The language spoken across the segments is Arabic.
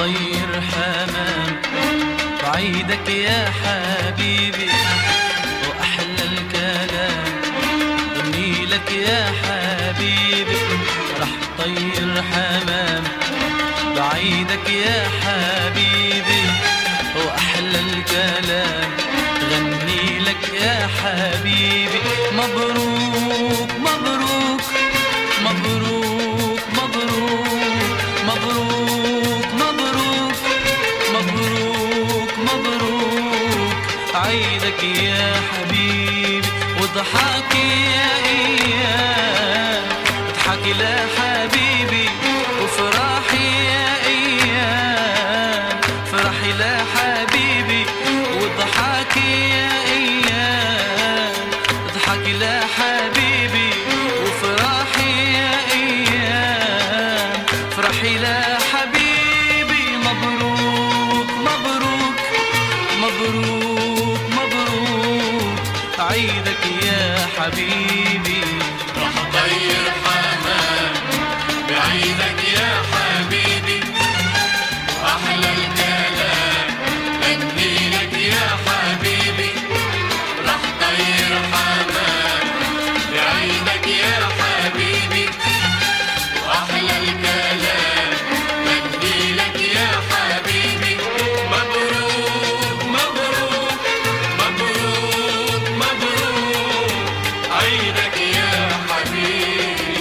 طير حمام بعيدك يا حبيبي، وأحلى الكلام غني لك يا حبيبي. راح طير حمام بعيدك يا حبيبي، وأحلى الكلام غني لك يا حبيبي. مبروك مبروك مبروك مبروك مبروك مبروك مبروك مبروك عيدك يا حبيبي. واضحكي يا ايام اضحكي لحبيبي، وفرحي يا ايام فرحي لحبيبي. واضحكي يا ايام اضحكي لحبيبي، وفرحي يا ايام فرحي لحبيبي. مبروك مبروك مبروك مبروك عيدك يا حبيبي. راح طير حمام بعيدك يا حبيبي، وأحلى الكلام غني لك يا حبيبي. راح طير حمام بعيدك يا حبيبي، وأحلى الكلام غني لك يا حبيبي. مبروك مبروك مبروك مبروك عيدك يا حبيبي.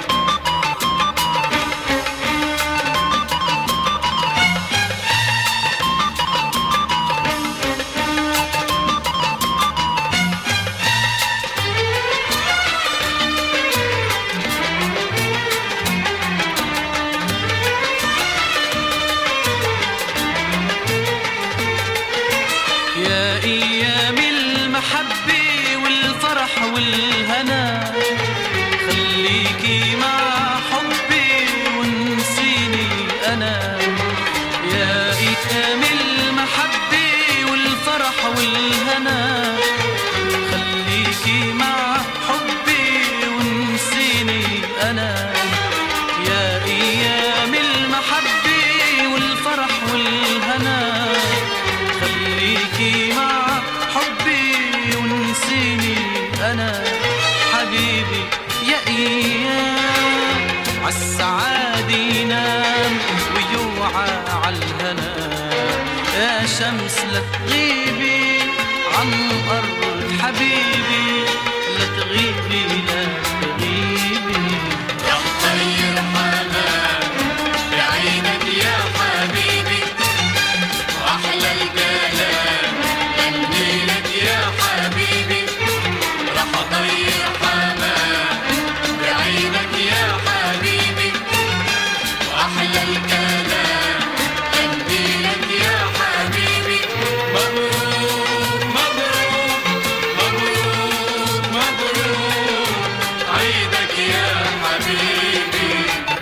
يا أيام المحبة والفرح والهنا، خليكي مع حبي ونسيني أنا. يا أيام المحبة والفرح والهنا، خليكي مع حبي ونسيني أنا. يا أيام المحبة والفرح والهنا، خليكي مع حبي ونسيني أنا. حبيبي يا أيام عالسعادة ينام ويوعى عالهنا. يا شمس لا تغيبي عن أرض حبيبي، لا تغيبي لا تغيبي. راح طير حمام بعيدك يا حبيبي، وأحلى الكلام غني لك يا حبيبي. راح طير حمام بعيدك يا حبيبي، وأحلى الكلام غني لك يا حبيبي. مبروك مبروك مبروك مبروك عيدك يا حبيبي.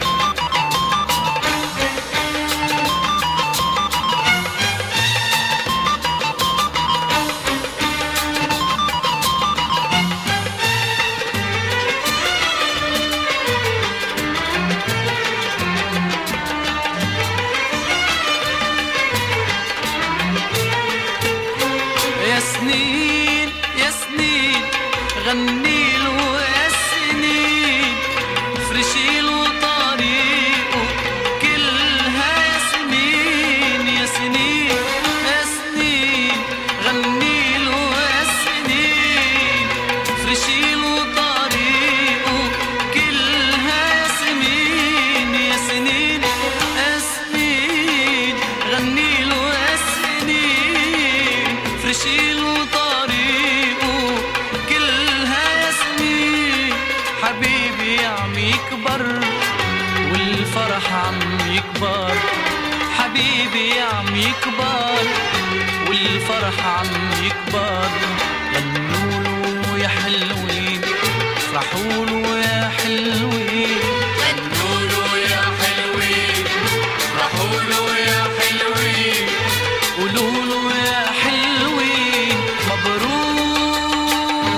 يا سنين يا سنين غني له يا سنين، فرشي له طريقه كلها يا سنين. يا سنين يا سنين غني له يا سنين، فرشي له طريقه كلها يا سنين. يا سنين يا سنين غني له يا سنين، فرشي له طريقه كلها يا سنين. حبيبي عم يكبر والفرح عم يكبر، حبيبي عم يكبر والفرح عم يكبر. غنوا يا حلوين افرحوا له يا حلوين. غنوا له يا حلوين افرحوا له يا حلوين. قولوا له يا حلوين مبروك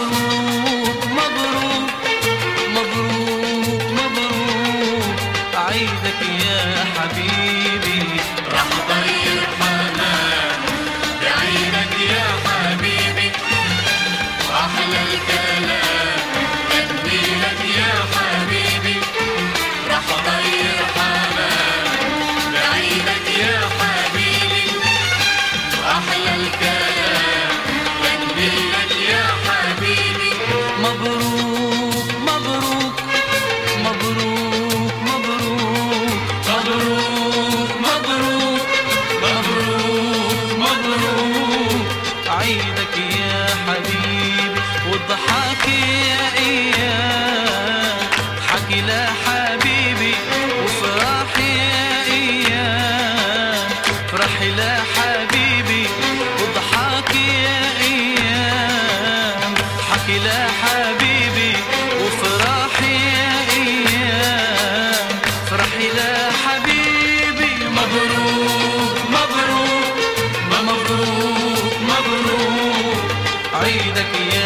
مبروك مبروك مبروك مبروك عيدك يا حبيبي. راح طير حمام بعيدك يا حبيبي، وأحلى الكلام غني لك يا حبيبي. راح طير حمام بعيدك يا حبيبي، وأحلى الكلام غني لك يا حبيبي. مبروك مبروك مبروك مبروك مبروك مبروك مبروك مبروك عيدك يا حبيبي. والضحك يا ايام حكي لا حبيبي، وفرحي يا ايام فرحي لا حبيبي. والضحك يا ايام حكي لا حبيبي، وفرحي يا ايام فرحي لا حبيبي. مبروك مبروك مبروك مبروك عيدك يا